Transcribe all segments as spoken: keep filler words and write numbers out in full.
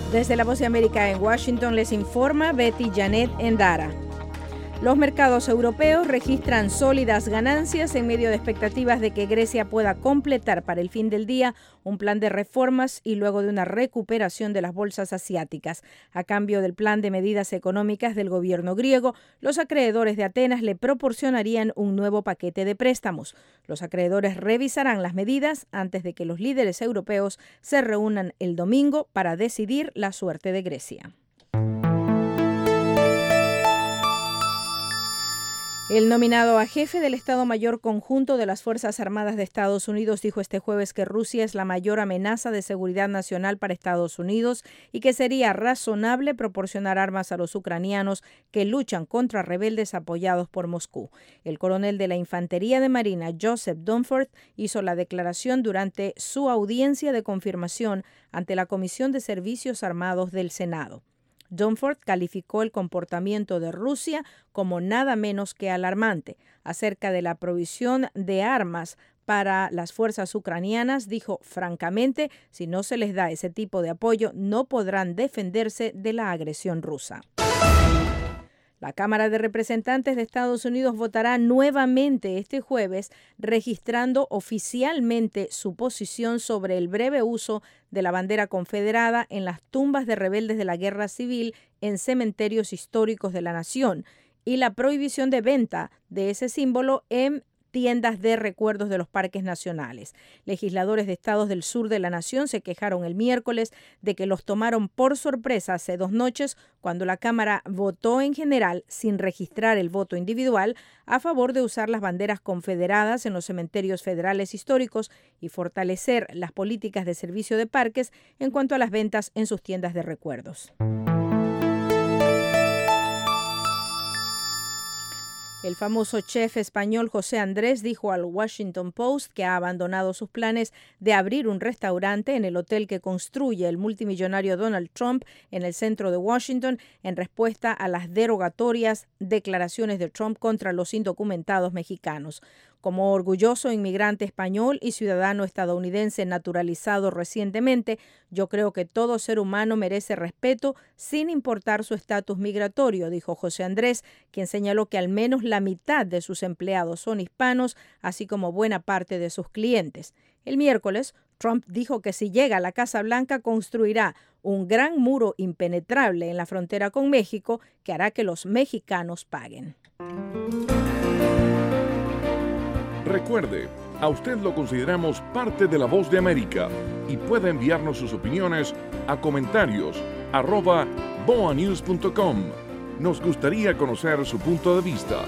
Desde la Voz de América en Washington les informa Betty Janet Endara. Los mercados europeos registran sólidas ganancias en medio de expectativas de que Grecia pueda completar para el fin del día un plan de reformas y luego de una recuperación de las bolsas asiáticas. A cambio del plan de medidas económicas del gobierno griego, los acreedores de Atenas le proporcionarían un nuevo paquete de préstamos. Los acreedores revisarán las medidas antes de que los líderes europeos se reúnan el domingo para decidir la suerte de Grecia. El nominado a jefe del Estado Mayor Conjunto de las Fuerzas Armadas de Estados Unidos dijo este jueves que Rusia es la mayor amenaza de seguridad nacional para Estados Unidos y que sería razonable proporcionar armas a los ucranianos que luchan contra rebeldes apoyados por Moscú. El coronel de la Infantería de Marina, Joseph Dunford, hizo la declaración durante su audiencia de confirmación ante la Comisión de Servicios Armados del Senado. Dunford calificó el comportamiento de Rusia como nada menos que alarmante. Acerca de la provisión de armas para las fuerzas ucranianas, dijo: francamente, si no se les da ese tipo de apoyo, no podrán defenderse de la agresión rusa. La Cámara de Representantes de Estados Unidos votará nuevamente este jueves, registrando oficialmente su posición sobre el breve uso de la bandera confederada en las tumbas de rebeldes de la guerra civil en cementerios históricos de la nación y la prohibición de venta de ese símbolo en tiendas de recuerdos de los parques nacionales. Legisladores de estados del sur de la nación se quejaron el miércoles de que los tomaron por sorpresa hace dos noches cuando la Cámara votó en general, sin registrar el voto individual, a favor de usar las banderas confederadas en los cementerios federales históricos y fortalecer las políticas de servicio de parques en cuanto a las ventas en sus tiendas de recuerdos. El famoso chef español José Andrés dijo al Washington Post que ha abandonado sus planes de abrir un restaurante en el hotel que construye el multimillonario Donald Trump en el centro de Washington en respuesta a las derogatorias declaraciones de Trump contra los indocumentados mexicanos. Como orgulloso inmigrante español y ciudadano estadounidense naturalizado recientemente, yo creo que todo ser humano merece respeto sin importar su estatus migratorio, dijo José Andrés, quien señaló que al menos la mitad de sus empleados son hispanos, así como buena parte de sus clientes. El miércoles, Trump dijo que si llega a la Casa Blanca construirá un gran muro impenetrable en la frontera con México que hará que los mexicanos paguen. Recuerde, a usted lo consideramos parte de la Voz de América y puede enviarnos sus opiniones a comentarios arroba boanews punto com. Nos gustaría conocer su punto de vista.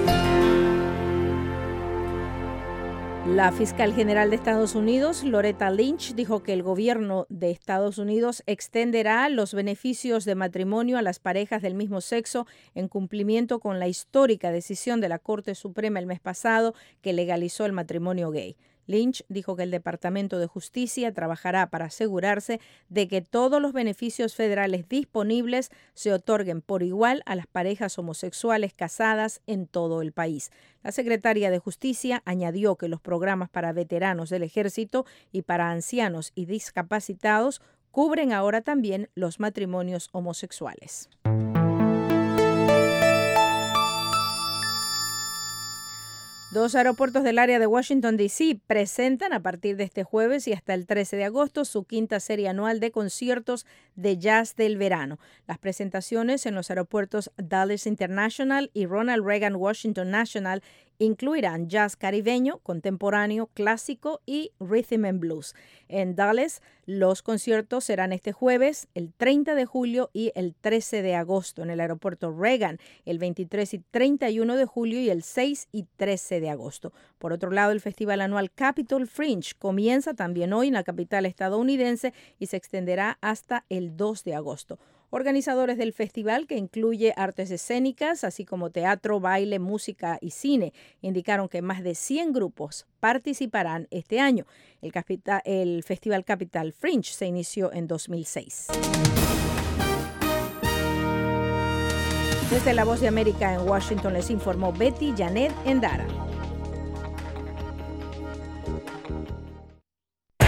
La fiscal general de Estados Unidos, Loretta Lynch, dijo que el gobierno de Estados Unidos extenderá los beneficios de matrimonio a las parejas del mismo sexo en cumplimiento con la histórica decisión de la Corte Suprema el mes pasado que legalizó el matrimonio gay. Lynch dijo que el Departamento de Justicia trabajará para asegurarse de que todos los beneficios federales disponibles se otorguen por igual a las parejas homosexuales casadas en todo el país. La secretaria de Justicia añadió que los programas para veteranos del ejército y para ancianos y discapacitados cubren ahora también los matrimonios homosexuales. Dos aeropuertos del área de Washington, D C presentan a partir de este jueves y hasta el trece de agosto su quinta serie anual de conciertos de jazz del verano. Las presentaciones en los aeropuertos Dulles International y Ronald Reagan Washington National incluirán jazz caribeño, contemporáneo, clásico y rhythm and blues. En Dulles, los conciertos serán este jueves, el treinta de julio y el trece de agosto. En el aeropuerto Reagan, el veintitrés y treinta y uno de julio y el seis y trece de agosto. Por otro lado, el festival anual Capitol Fringe comienza también hoy en la capital estadounidense y se extenderá hasta el dos de agosto. Organizadores del festival, que incluye artes escénicas, así como teatro, baile, música y cine, indicaron que más de cien grupos participarán este año. El, capita- el Festival Capital Fringe se inició en dos mil seis. Desde La Voz de América en Washington les informó Betty Janet Endara.